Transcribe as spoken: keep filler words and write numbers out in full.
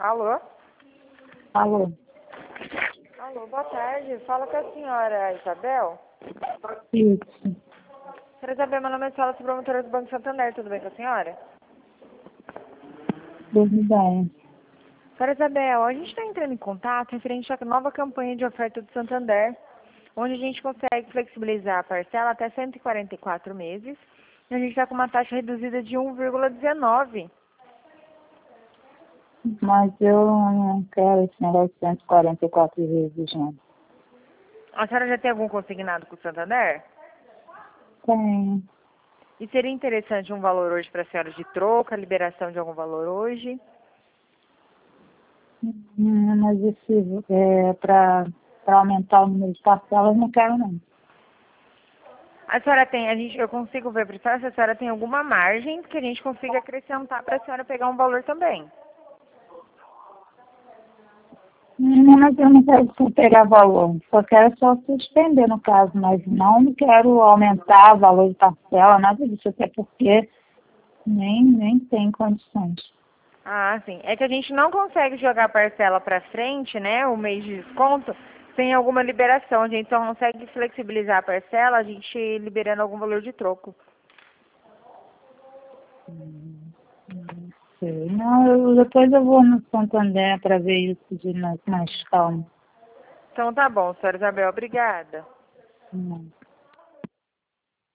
Alô? Alô? Alô, boa tarde. Fala com a senhora Isabel. Isso. Senhora Isabel, meu nome é Sala, sou promotora do Banco Santander. Tudo bem com a senhora? Boa ideia. Senhora Isabel, a gente está entrando em contato referente à nova campanha de oferta do Santander, onde a gente consegue flexibilizar a parcela até cento e quarenta e quatro meses. E a gente está com uma taxa reduzida de um vírgula dezenove. Mas eu não quero esse negócio de cento e quarenta e quatro vezes, não. A senhora já tem algum consignado com o Santander? Tem. E seria interessante um valor hoje para a senhora de troca, liberação de algum valor hoje? Hum, Mas esse, é, para aumentar o número de parcelas, não quero, não. A senhora tem, a gente, eu consigo ver para a senhora se a senhora tem alguma margem que a gente consiga acrescentar para a senhora pegar um valor também. Hum, Mas eu não quero só pegar valor. Só quero só suspender, no caso. Mas não quero aumentar o valor de parcela, nada disso. Até porque nem, nem tem condições. Ah, sim. É que a gente não consegue jogar a parcela para frente, né, o mês de desconto, sem alguma liberação. A gente só consegue flexibilizar a parcela, a gente liberando algum valor de troco. Sei. Não, eu, depois eu vou no Santander para ver isso de mais, mais calma. Então tá bom, senhora Isabel, obrigada. Hum.